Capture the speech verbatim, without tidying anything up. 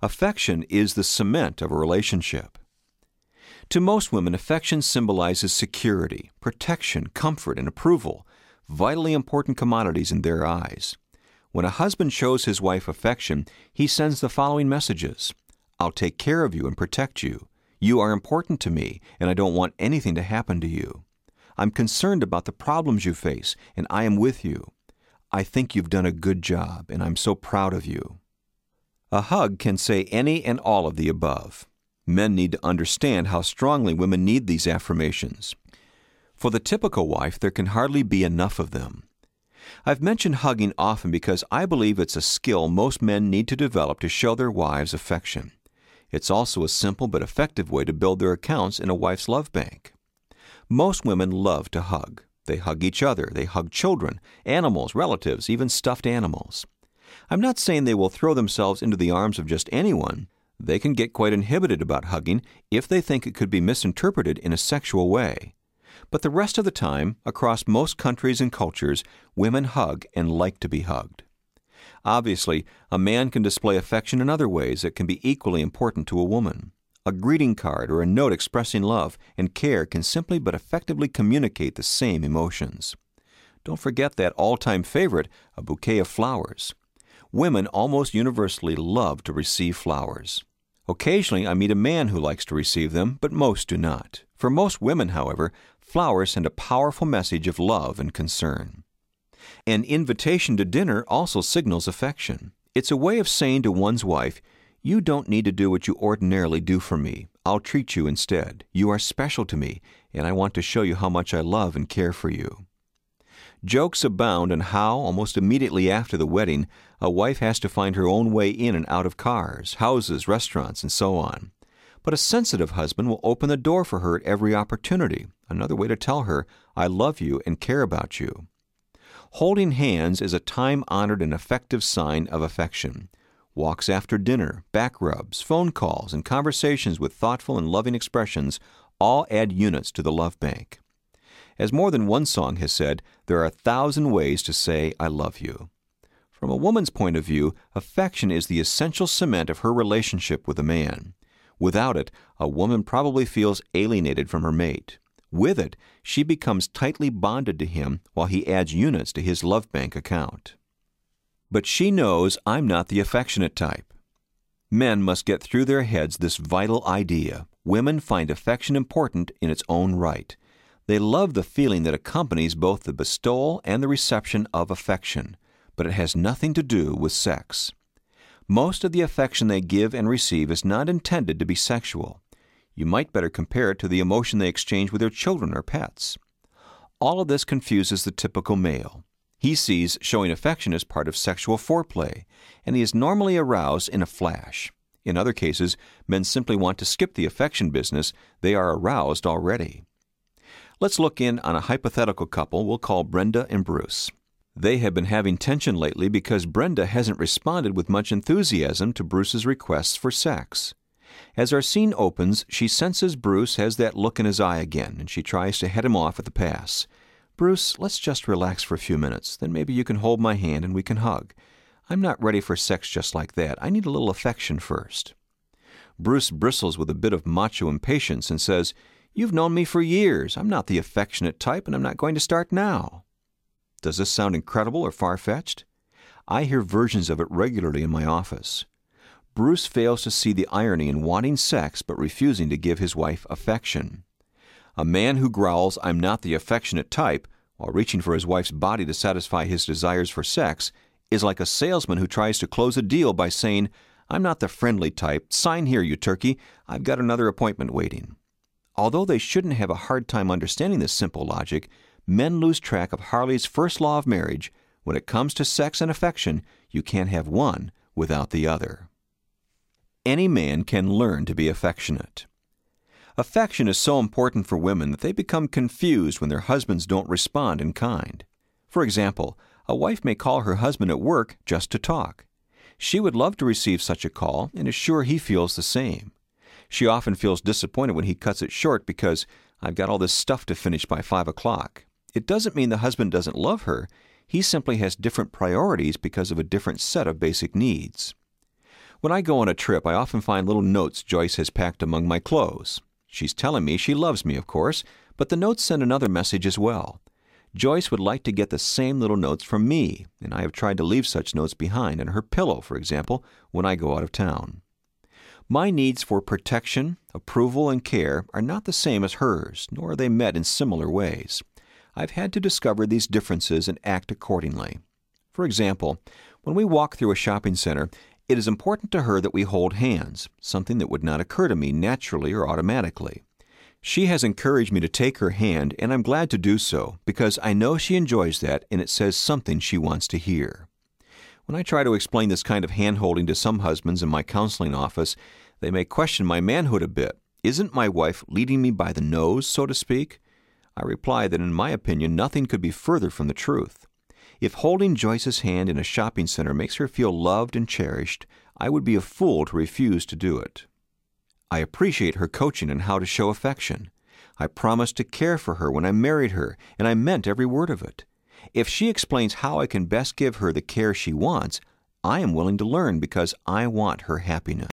Affection is the cement of a relationship. To most women, affection symbolizes security, protection, comfort, and approval, vitally important commodities in their eyes. When a husband shows his wife affection, he sends the following messages: I'll take care of you and protect you. You are important to me, and I don't want anything to happen to you. I'm concerned about the problems you face, and I am with you. I think you've done a good job, and I'm so proud of you. A hug can say any and all of the above. Men need to understand how strongly women need these affirmations. For the typical wife, there can hardly be enough of them. I've mentioned hugging often because I believe it's a skill most men need to develop to show their wives affection. It's also a simple but effective way to build their accounts in a wife's love bank. Most women love to hug. They hug each other. They hug children, animals, relatives, even stuffed animals. I'm not saying they will throw themselves into the arms of just anyone. They can get quite inhibited about hugging if they think it could be misinterpreted in a sexual way. But the rest of the time, across most countries and cultures, women hug and like to be hugged. Obviously, a man can display affection in other ways that can be equally important to a woman. A greeting card or a note expressing love and care can simply but effectively communicate the same emotions. Don't forget that all-time favorite, a bouquet of flowers. Women almost universally love to receive flowers. Occasionally, I meet a man who likes to receive them, but most do not. For most women, however, flowers send a powerful message of love and concern. An invitation to dinner also signals affection. It's a way of saying to one's wife, you don't need to do what you ordinarily do for me. I'll treat you instead. You are special to me, and I want to show you how much I love and care for you. Jokes abound on how, almost immediately after the wedding, a wife has to find her own way in and out of cars, houses, restaurants, and so on. But a sensitive husband will open the door for her at every opportunity, another way to tell her, I love you and care about you. Holding hands is a time-honored and effective sign of affection. Walks after dinner, back rubs, phone calls, and conversations with thoughtful and loving expressions all add units to the love bank. As more than one song has said, there are a thousand ways to say, I love you. From a woman's point of view, affection is the essential cement of her relationship with a man. Without it, a woman probably feels alienated from her mate. With it, she becomes tightly bonded to him while he adds units to his love bank account. But she knows I'm not the affectionate type. Men must get through their heads this vital idea. Women find affection important in its own right. They love the feeling that accompanies both the bestowal and the reception of affection, but it has nothing to do with sex. Most of the affection they give and receive is not intended to be sexual. You might better compare it to the emotion they exchange with their children or pets. All of this confuses the typical male. He sees showing affection as part of sexual foreplay, and he is normally aroused in a flash. In other cases, men simply want to skip the affection business. They are aroused already. Let's look in on a hypothetical couple we'll call Brenda and Bruce. They have been having tension lately because Brenda hasn't responded with much enthusiasm to Bruce's requests for sex. As our scene opens, she senses Bruce has that look in his eye again, and she tries to head him off at the pass. Bruce, let's just relax for a few minutes. Then maybe you can hold my hand and we can hug. I'm not ready for sex just like that. I need a little affection first. Bruce bristles with a bit of macho impatience and says, You've known me for years. I'm not the affectionate type, and I'm not going to start now. Does this sound incredible or far-fetched? I hear versions of it regularly in my office. Bruce fails to see the irony in wanting sex but refusing to give his wife affection. A man who growls, I'm not the affectionate type, while reaching for his wife's body to satisfy his desires for sex, is like a salesman who tries to close a deal by saying, I'm not the friendly type. Sign here, you turkey. I've got another appointment waiting. Although they shouldn't have a hard time understanding this simple logic, men lose track of Harley's first law of marriage. When it comes to sex and affection, you can't have one without the other. Any man can learn to be affectionate. Affection is so important for women that they become confused when their husbands don't respond in kind. For example, a wife may call her husband at work just to talk. She would love to receive such a call and is sure he feels the same. She often feels disappointed when he cuts it short because I've got all this stuff to finish by five o'clock. It doesn't mean the husband doesn't love her. He simply has different priorities because of a different set of basic needs. When I go on a trip, I often find little notes Joyce has packed among my clothes. She's telling me she loves me, of course, but the notes send another message as well. Joyce would like to get the same little notes from me, and I have tried to leave such notes behind in her pillow, for example, when I go out of town. My needs for protection, approval, and care are not the same as hers, nor are they met in similar ways. I've had to discover these differences and act accordingly. For example, when we walk through a shopping center, it is important to her that we hold hands, something that would not occur to me naturally or automatically. She has encouraged me to take her hand, and I'm glad to do so, because I know she enjoys that and it says something she wants to hear. When I try to explain this kind of hand-holding to some husbands in my counseling office, they may question my manhood a bit. Isn't my wife leading me by the nose, so to speak? I reply that in my opinion, nothing could be further from the truth. If holding Joyce's hand in a shopping center makes her feel loved and cherished, I would be a fool to refuse to do it. I appreciate her coaching on how to show affection. I promised to care for her when I married her, and I meant every word of it. If she explains how I can best give her the care she wants, I am willing to learn because I want her happiness.